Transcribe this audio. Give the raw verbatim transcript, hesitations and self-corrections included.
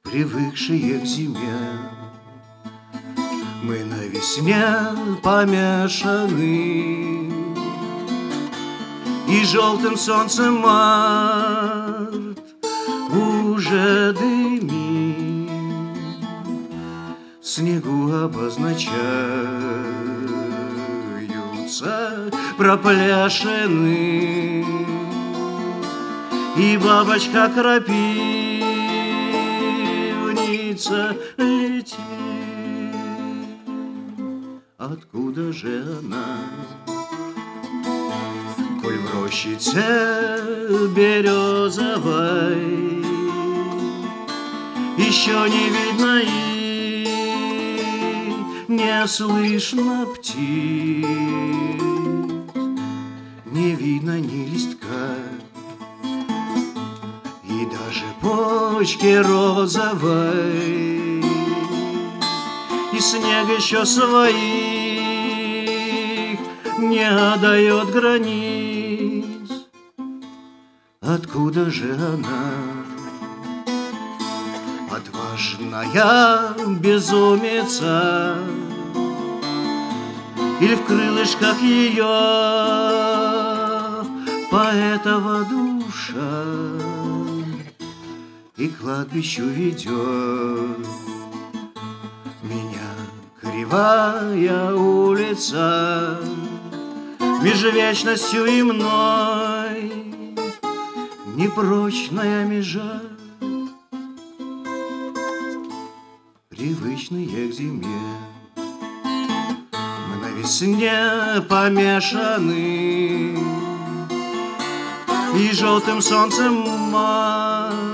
привыкшие к зиме. Мы на весне помешаны, и желтым солнцем март уже дымит. Снегу обозначаются проплешины, и бабочка крапивница летит. Откуда же она, коль в рощице березовой еще не видно и не слышно птиц, не видно ни листка, и даже почки розовой, и снег еще своих не дает границ. Откуда же она, отважная безумица, или в крылышках ее поэтова душа, и к кладбищу ведет меня кривая улица, меж вечностью и мной непрочная межа. Привычные к зиме мы на весне помешаны, и желтым солнцем март